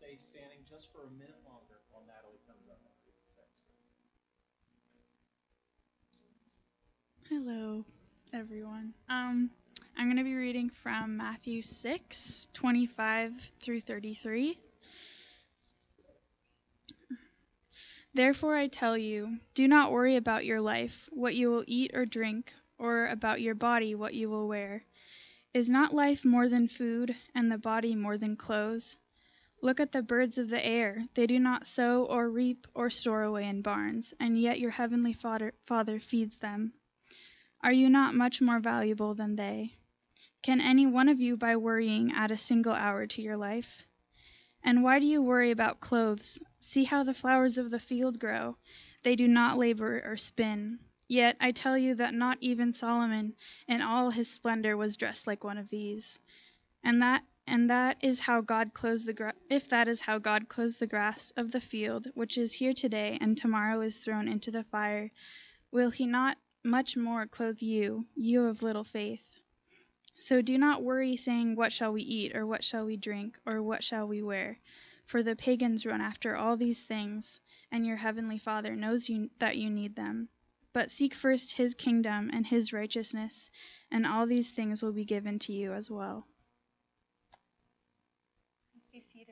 stay standing just for a minute longer while Natalie comes up and reads the second scripture. Hello, everyone. I'm going to be reading from Matthew 6:25 through 33. Therefore I tell you, do not worry about your life, what you will eat or drink, or about your body, what you will wear. Is not life more than food, and the body more than clothes? Look at the birds of the air. They do not sow or reap or store away in barns, and yet your heavenly Father feeds them. Are you not much more valuable than they? Can any one of you, by worrying, add a single hour to your life? And why do you worry about clothes? See how the flowers of the field grow. They do not labor or spin. Yet I tell you that not even Solomon in all his splendor was dressed like one of these. And that is how God clothes if that is how God clothes the grass of the field, which is here today and tomorrow is thrown into the fire, will he not much more clothe you, you of little faith? So do not worry, saying, what shall we eat, or what shall we drink, or what shall we wear? For the pagans run after all these things, and your heavenly Father knows that you need them. But seek first his kingdom and his righteousness, and all these things will be given to you as well. Please be seated.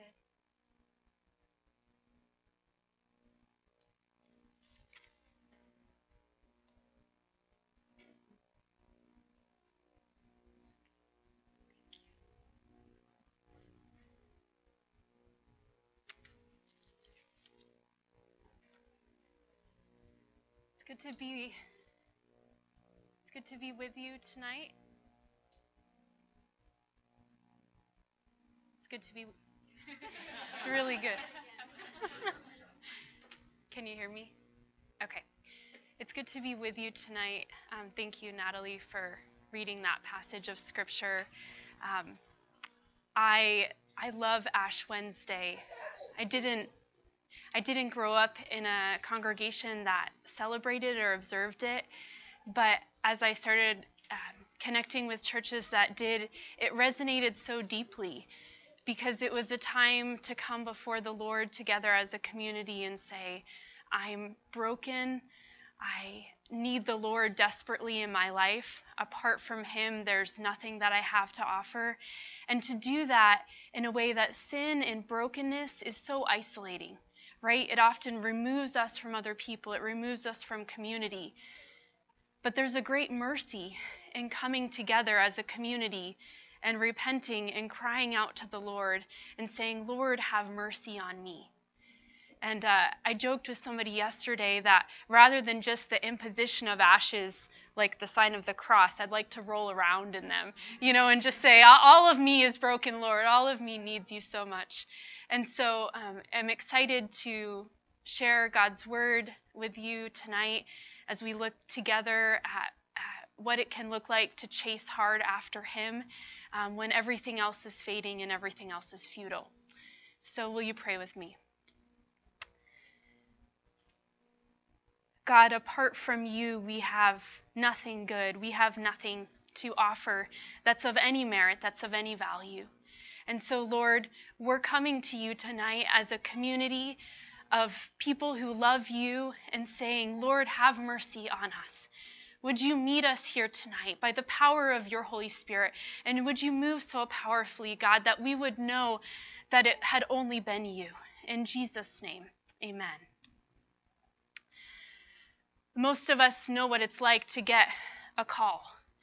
It's good to be with you tonight. It's good to be It's really good. Can you hear me? Okay. It's good to be with you tonight. Thank you, Natalie, for reading that passage of Scripture. I love Ash Wednesday. I didn't grow up in a congregation that celebrated or observed it, but as I started connecting with churches that did, it resonated so deeply because it was a time to come before the Lord together as a community and say, I'm broken. I need the Lord desperately in my life. Apart from him, there's nothing that I have to offer. And to do that in a way that sin and brokenness is so isolating, right? It often removes us from other people. It removes us from community. But there's a great mercy in coming together as a community and repenting and crying out to the Lord and saying, Lord, have mercy on me. And I joked with somebody yesterday that rather than just the imposition of ashes, like the sign of the cross, I'd like to roll around in them, and just say, all of me is broken, Lord. All of me needs you so much. And so I'm excited to share God's word with you tonight as we look together at what it can look like to chase hard after him when everything else is fading and everything else is futile. So will you pray with me? God, apart from you, we have nothing good. We have nothing to offer that's of any merit, that's of any value. And so, Lord, we're coming to you tonight as a community of people who love you and saying, Lord, have mercy on us. Would you meet us here tonight by the power of your Holy Spirit? And would you move so powerfully, God, that we would know that it had only been you. In Jesus' name, amen. Most of us know what it's like to get a call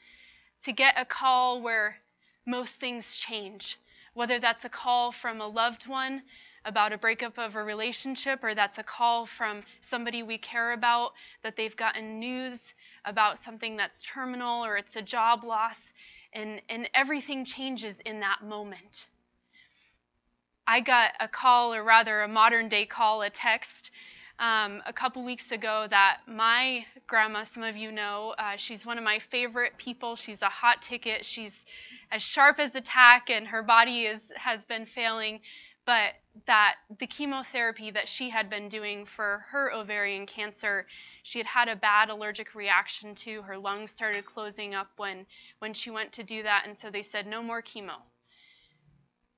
where most things change, whether that's a call from a loved one about a breakup of a relationship, or that's a call from somebody we care about that they've gotten news about something that's terminal, or it's a job loss, and everything changes in that moment. I got a call, or rather a modern day call, a text, a couple weeks ago that my grandma, some of you know, she's one of my favorite people. She's a hot ticket. She's as sharp as a tack, and her body has been failing. But that the chemotherapy that she had been doing for her ovarian cancer, she had a bad allergic reaction to. Her lungs started closing up when she went to do that, and so they said, no more chemo.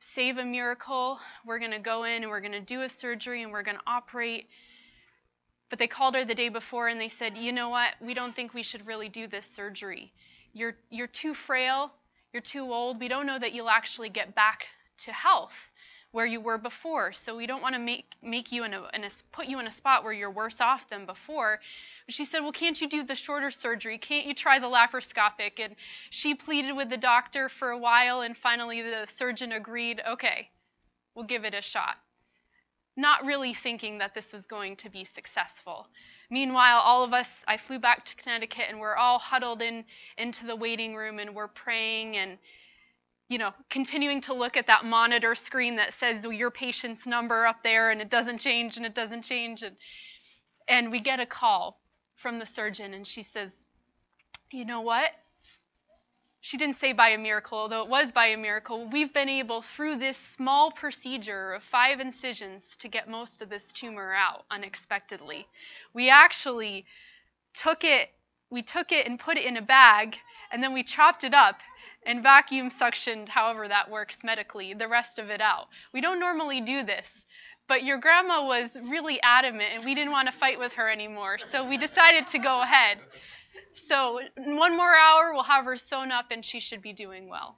save a miracle. We're going to go in and we're going to do a surgery and we're going to operate. But they called her the day before and they said, you know what? We don't think we should really do this surgery. You're too frail. You're too old. We don't know that you'll actually get back to health where you were before. So we don't want to make you put you in a spot where you're worse off than before. But she said, well, can't you do the shorter surgery? Can't you try the laparoscopic? And she pleaded with the doctor for a while, and finally the surgeon agreed, okay, we'll give it a shot. Not really thinking that this was going to be successful. Meanwhile, all of us, I flew back to Connecticut, and we're all huddled into the waiting room, and we're praying and continuing to look at that monitor screen that says your patient's number up there, and it doesn't change, and it doesn't change. And we get a call from the surgeon, and she says, you know what? She didn't say by a miracle, although it was by a miracle. We've been able, through this small procedure of 5 incisions, to get most of this tumor out unexpectedly. We actually took it and put it in a bag, and then we chopped it up and vacuum suctioned, however that works medically, the rest of it out. We don't normally do this, but your grandma was really adamant, and we didn't want to fight with her anymore, so we decided to go ahead. So in 1 more hour, we'll have her sewn up, and she should be doing well.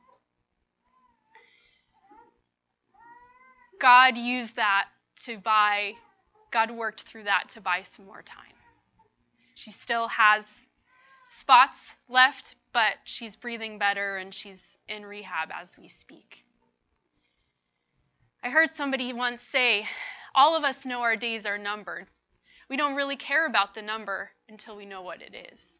God used that God worked through that to buy some more time. She still has spots left, but she's breathing better, and she's in rehab as we speak. I heard somebody once say, all of us know our days are numbered. We don't really care about the number until we know what it is.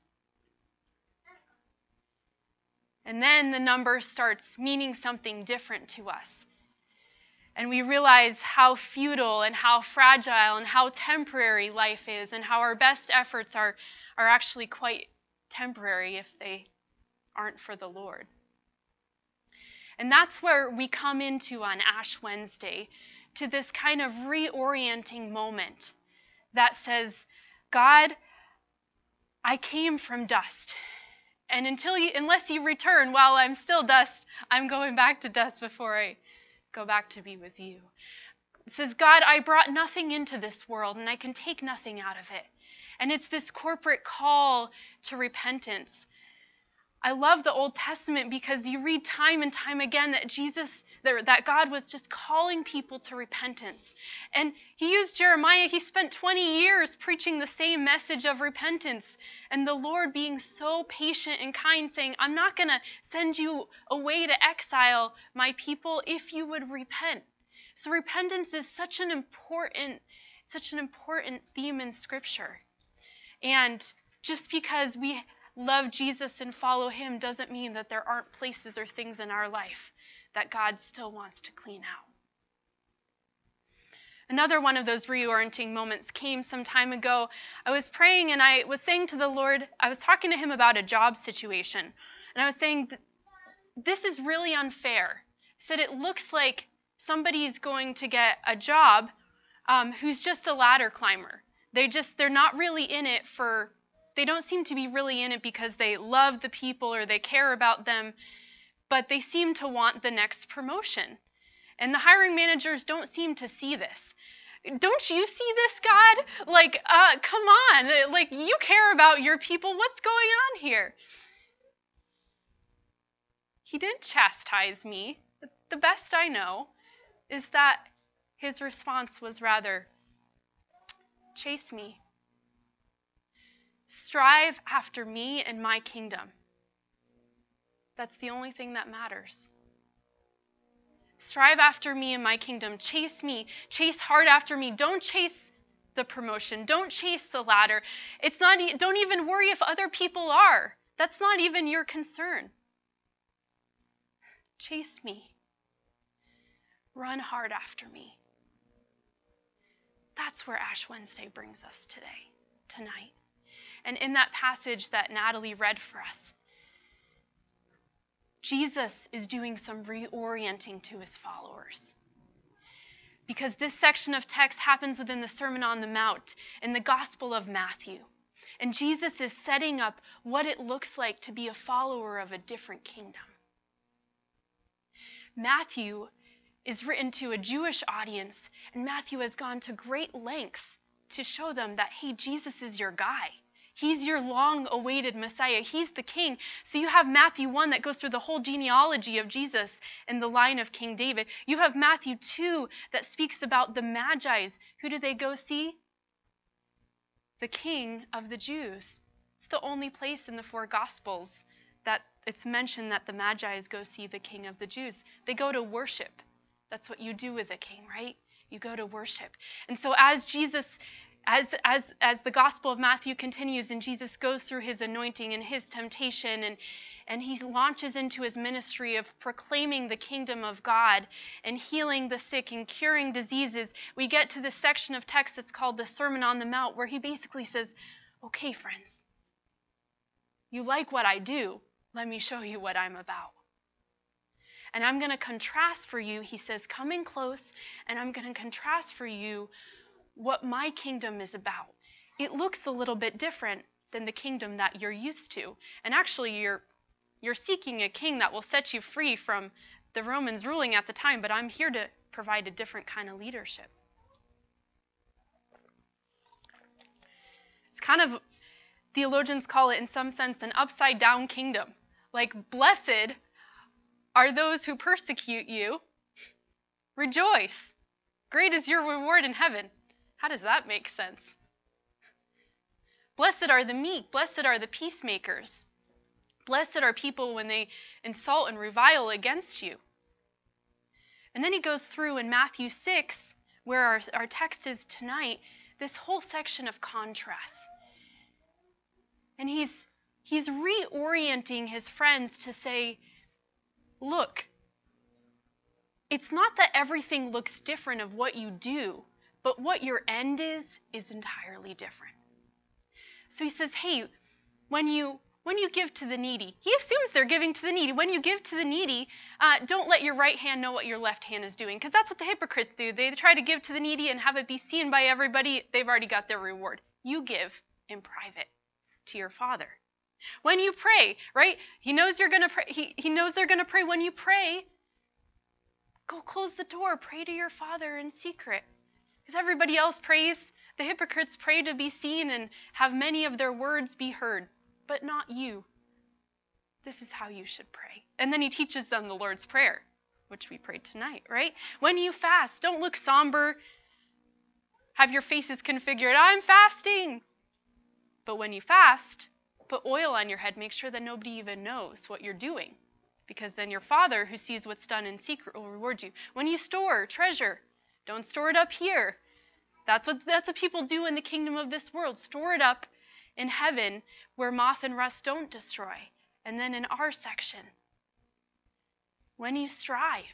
And then the number starts meaning something different to us. And we realize how futile and how fragile and how temporary life is, and how our best efforts are actually quite temporary if they aren't for the Lord. And that's where we come into on Ash Wednesday, to this kind of reorienting moment that says, God, I came from dust. And unless you return while I'm still dust, I'm going back to dust before I go back to be with you. It says, God, I brought nothing into this world, and I can take nothing out of it. And it's this corporate call to repentance. I love the Old Testament because you read time and time again that God was just calling people to repentance. And he used Jeremiah. He spent 20 years preaching the same message of repentance. And the Lord being so patient and kind, saying, I'm not going to send you away to exile my people if you would repent. So repentance is such an important theme in Scripture. And just because we love Jesus and follow him doesn't mean that there aren't places or things in our life that God still wants to clean out. Another one of those reorienting moments came some time ago. I was praying and I was saying to the Lord, I was talking to him about a job situation. And I was saying, this is really unfair. I said, it looks like somebody's going to get a job who's just a ladder climber. They're not really in it they don't seem to be really in it because they love the people or they care about them, but they seem to want the next promotion. And the hiring managers don't seem to see this. Don't you see this, God? Come on. You care about your people. What's going on here? He didn't chastise me. The best I know is that his response was rather, chase me. Strive after me and my kingdom. That's the only thing that matters. Strive after me and my kingdom. Chase me. Chase hard after me. Don't chase the promotion. Don't chase the ladder. Don't even worry if other people are. That's not even your concern. Chase me. Run hard after me. That's where Ash Wednesday brings us tonight. And in that passage that Natalie read for us, Jesus is doing some reorienting to his followers. Because this section of text happens within the Sermon on the Mount in the Gospel of Matthew. And Jesus is setting up what it looks like to be a follower of a different kingdom. Matthew is written to a Jewish audience, and Matthew has gone to great lengths to show them that, hey, Jesus is your guy. He's your long-awaited Messiah. He's the king. So you have Matthew 1 that goes through the whole genealogy of Jesus in the line of King David. You have Matthew 2 that speaks about the Magi's. Who do they go see? The King of the Jews. It's the only place in the 4 Gospels that it's mentioned that the Magi's go see the King of the Jews. They go to worship. That's what you do with a king, right? You go to worship. And so as Jesus, as the Gospel of Matthew continues and Jesus goes through his anointing and his temptation and he launches into his ministry of proclaiming the kingdom of God and healing the sick and curing diseases, we get to this section of text that's called the Sermon on the Mount, where he basically says, okay, friends, you like what I do. Let me show you what I'm about. And I'm going to contrast for you, he says, come in close, and I'm going to contrast for you what my kingdom is about. It looks a little bit different than the kingdom that you're used to. And actually, you're seeking a king that will set you free from the Romans ruling at the time, but I'm here to provide a different kind of leadership. It's kind of, theologians call it in some sense an upside down kingdom. Like, blessed are those who persecute you. Rejoice. Great is your reward in heaven. How does that make sense? Blessed are the meek. Blessed are the peacemakers. Blessed are people when they insult and revile against you. And then he goes through in Matthew 6, where our text is tonight, this whole section of contrasts. And he's reorienting his friends to say, look, it's not that everything looks different of what you do, but what your end is entirely different. So he says, hey, when you give to the needy, he assumes they're giving to the needy. When you give to the needy, don't let your right hand know what your left hand is doing, because that's what the hypocrites do. They try to give to the needy and have it be seen by everybody. They've already got their reward. You give in private to your Father. When you pray, right? He knows you're going to pray. He knows they're going to pray. When you pray, go close the door. Pray to your Father in secret. Because everybody else prays. The hypocrites pray to be seen and have many of their words be heard, but not you. This is how you should pray. And then he teaches them the Lord's Prayer, which we prayed tonight, right? When you fast, don't look somber. Have your faces configured. I'm fasting. But when you fast, put oil on your head. Make sure that nobody even knows what you're doing, because then your Father who sees what's done in secret will reward you. When you store treasure, don't store it up here. That's what people do in the kingdom of this world. Store it up in heaven where moth and rust don't destroy. And then in our section, when you strive,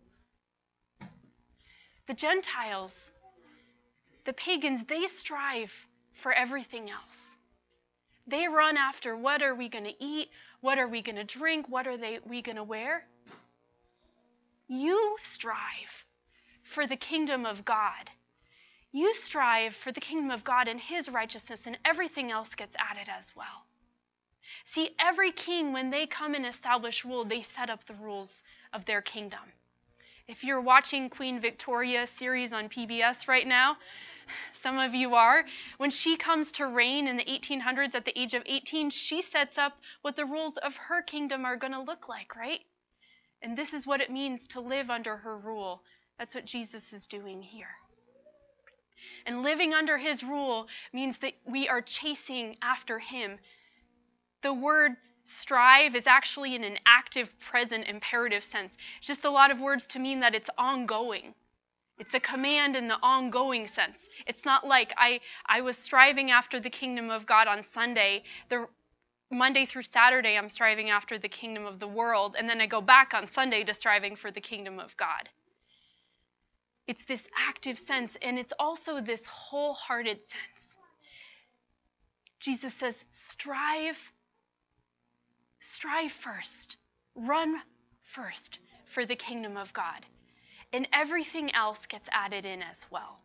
the Gentiles, the pagans, they strive for everything else. They run after, what are we going to eat? What are we going to drink? What are we going to wear? You strive for the kingdom of God. You strive for the kingdom of God and his righteousness, and everything else gets added as well. See, every king, when they come and establish rule, they set up the rules of their kingdom. If you're watching Queen Victoria series on PBS right now, some of you are, when she comes to reign in the 1800s at the age of 18, she sets up what the rules of her kingdom are going to look like, right? And this is what it means to live under her rule. That's what Jesus is doing here. And living under his rule means that we are chasing after him. The word strive is actually in an active, present, imperative sense. It's just a lot of words to mean that it's ongoing. It's a command in the ongoing sense. It's not like I was striving after the kingdom of God on Sunday. The Monday through Saturday, I'm striving after the kingdom of the world, and then I go back on Sunday to striving for the kingdom of God. It's this active sense, and it's also this wholehearted sense. Jesus says, strive first, run first for the kingdom of God, and everything else gets added in as well.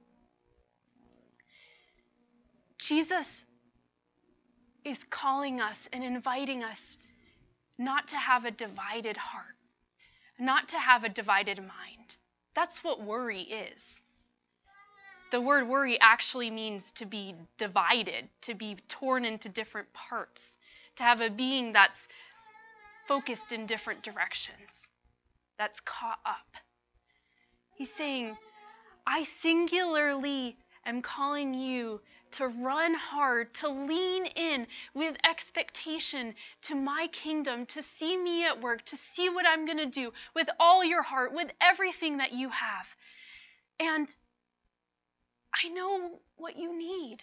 Jesus is calling us and inviting us not to have a divided heart, not to have a divided mind. That's what worry is. The word worry actually means to be divided, to be torn into different parts, to have a being that's focused in different directions, that's caught up. He's saying, I singularly am calling you to run hard, to lean in with expectation to my kingdom, to see me at work, to see what I'm going to do with all your heart, with everything that you have. And I know what you need.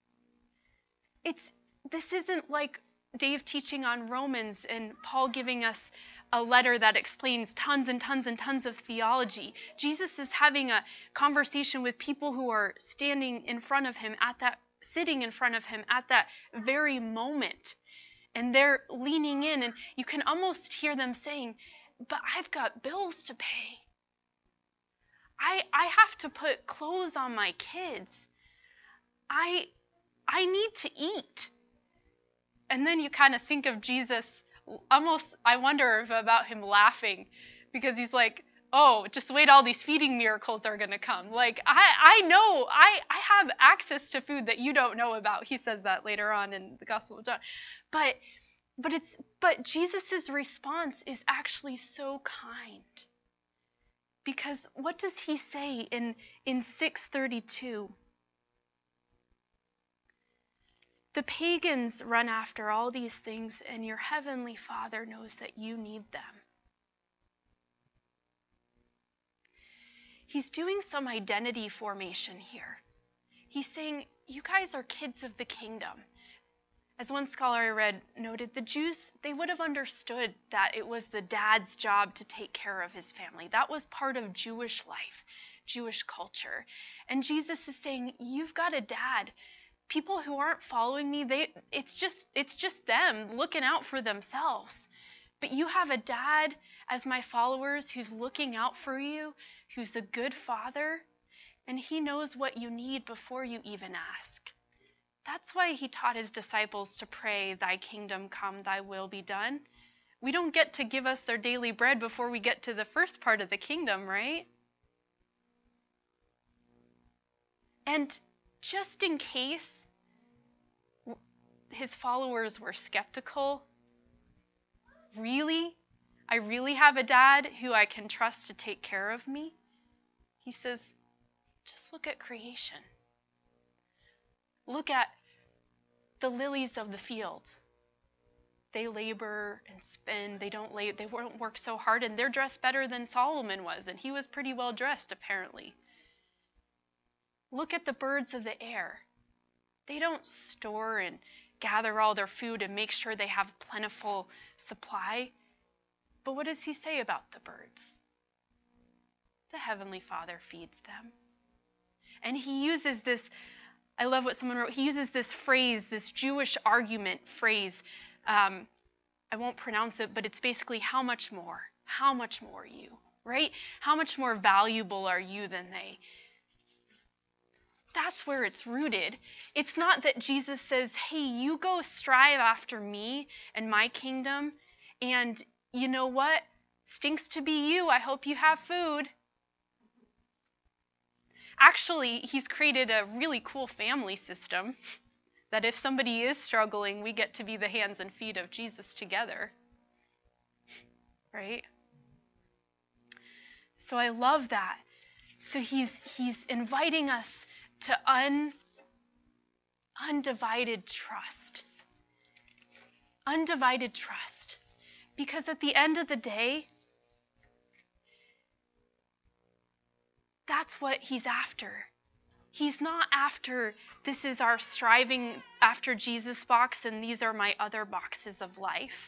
This isn't like Dave teaching on Romans and Paul giving us a letter that explains tons and tons and tons of theology. Jesus is having a conversation with people who are standing in front of him sitting in front of him at that very moment. And they're leaning in, and you can almost hear them saying, but I've got bills to pay. I have to put clothes on my kids. I need to eat. And then you kind of think of Jesus, almost, I wonder about him laughing, because he's like, oh, just wait, all these feeding miracles are going to come. Like, I know, I have access to food that you don't know about. He says that later on in the Gospel of John. But Jesus' response is actually so kind. Because what does he say in 6:32? The pagans run after all these things, and your heavenly Father knows that you need them. He's doing some identity formation here. He's saying, you guys are kids of the kingdom. As one scholar I read noted, the Jews, they would have understood that it was the dad's job to take care of his family. That was part of Jewish life, Jewish culture. And Jesus is saying, you've got a dad. People who aren't following me, it's just them looking out for themselves. But you have a dad as my followers who's looking out for you, who's a good father, and he knows what you need before you even ask. That's why he taught his disciples to pray, thy kingdom come, thy will be done. We don't get to give us their daily bread before we get to the first part of the kingdom, right? And just in case his followers were skeptical, really? I really have a dad who I can trust to take care of me? He says, just look at creation. Look at the lilies of the field. They labor and spin. They don't work so hard, and they're dressed better than Solomon was, and he was pretty well dressed apparently. Look at the birds of the air. They don't store and gather all their food and make sure they have plentiful supply. But what does he say about the birds? The Heavenly Father feeds them. And he uses this, I love what someone wrote, he uses this phrase, this Jewish argument phrase. I won't pronounce it, but it's basically how much more? How much more you, right? How much more valuable are you than they? That's where it's rooted. It's not that Jesus says, hey, you go strive after me and my kingdom, and you know what? Stinks to be you. I hope you have food. Actually, he's created a really cool family system that if somebody is struggling, we get to be the hands and feet of Jesus together. Right? So I love that. So he's inviting us to undivided trust. Undivided trust. Because at the end of the day, that's what he's after. He's not after, this is our striving after Jesus box and these are my other boxes of life.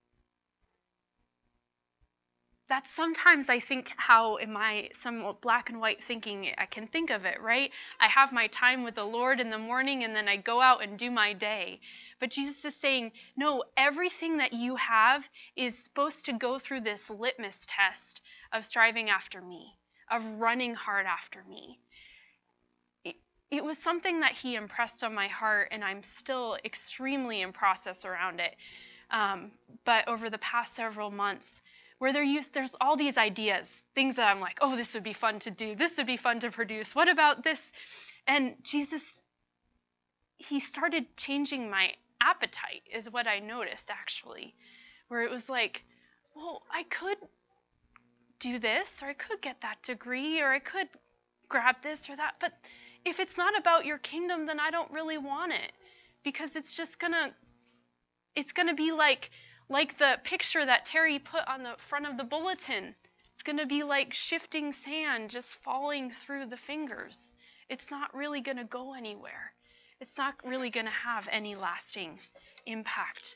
That's sometimes I think how in my some black and white thinking I can think of it, right? I have my time with the Lord in the morning and then I go out and do my day. But Jesus is saying, no, everything that you have is supposed to go through this litmus test of striving after me, of running hard after me. It was something that he impressed on my heart, and I'm still extremely in process around it. But over the past several months, where there's all these ideas, things that I'm like, oh, this would be fun to do. This would be fun to produce. What about this? And Jesus, he started changing my appetite, is what I noticed actually, where it was like, well, I could do this, or I could get that degree, or I could grab this or that. But if it's not about your kingdom, then I don't really want it, because it's gonna be like the picture that Terry put on the front of the bulletin. It's gonna be like shifting sand just falling through the fingers. It's not really gonna go anywhere. It's not really gonna have any lasting impact.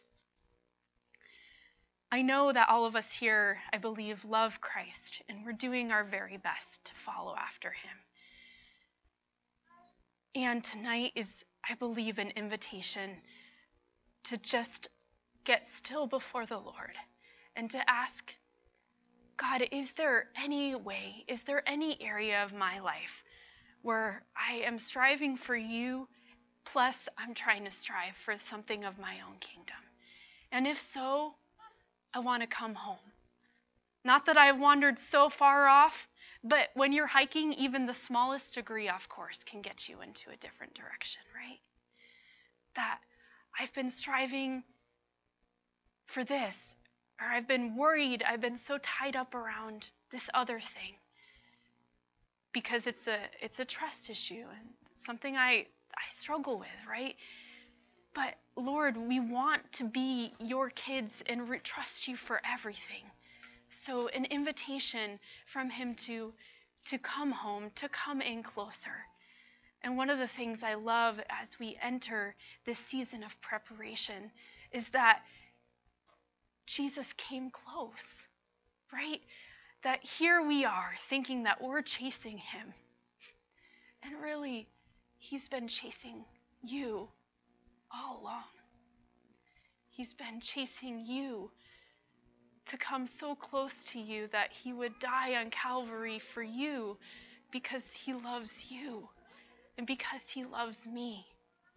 I know that all of us here, I believe, love Christ, and we're doing our very best to follow after him. And tonight is, I believe, an invitation to just get still before the Lord and to ask, God, is there any way, is there any area of my life where I am striving for you, plus I'm trying to strive for something of my own kingdom? And if so, I want to come home. Not that I've wandered so far off, but when you're hiking, even the smallest degree off course can get you into a different direction, right? That I've been striving for this, or I've been worried, I've been so tied up around this other thing, because it's a trust issue and something I struggle with, right? But Lord, we want to be your kids and trust you for everything. So an invitation from him to come home, to come in closer. And one of the things I love as we enter this season of preparation is that Jesus came close, right? That here we are thinking that we're chasing him. And really, he's been chasing you all along. He's been chasing you to come so close to you that he would die on Calvary for you, because he loves you and because he loves me.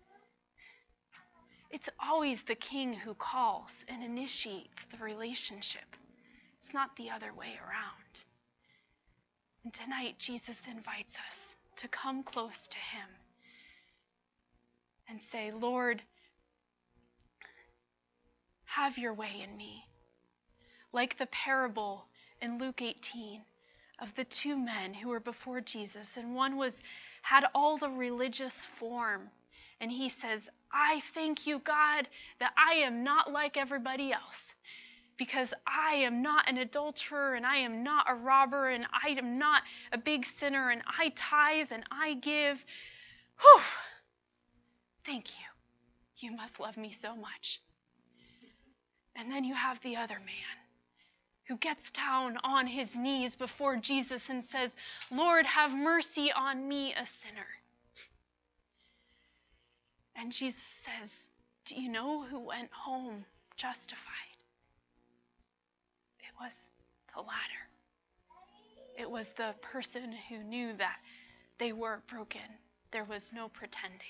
It's always the king who calls and initiates the relationship. It's not the other way around. And tonight, Jesus invites us to come close to him and say, Lord, have your way in me. Like the parable in Luke 18 of the two men who were before Jesus, and one had all the religious form, and he says, I thank you, God, that I am not like everybody else, because I am not an adulterer, and I am not a robber, and I am not a big sinner, and I tithe and I give. Whew! Thank you. You must love me so much. And then you have the other man who gets down on his knees before Jesus and says, Lord, have mercy on me, a sinner. And Jesus says, do you know who went home justified? It was the latter. It was the person who knew that they were broken. There was no pretending.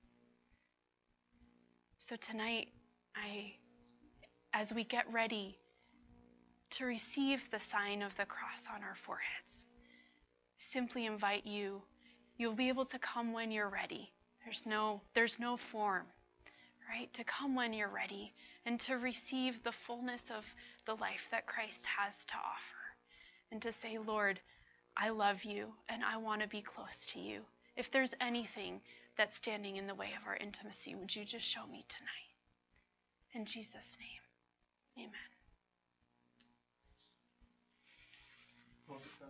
So tonight, as we get ready to receive the sign of the cross on our foreheads, simply invite you. You'll be able to come when you're ready. There's no form, right? To come when you're ready and to receive the fullness of the life that Christ has to offer. And to say, Lord, I love you and I want to be close to you. If there's anything that's standing in the way of our intimacy, would you just show me tonight? In Jesus' name, amen.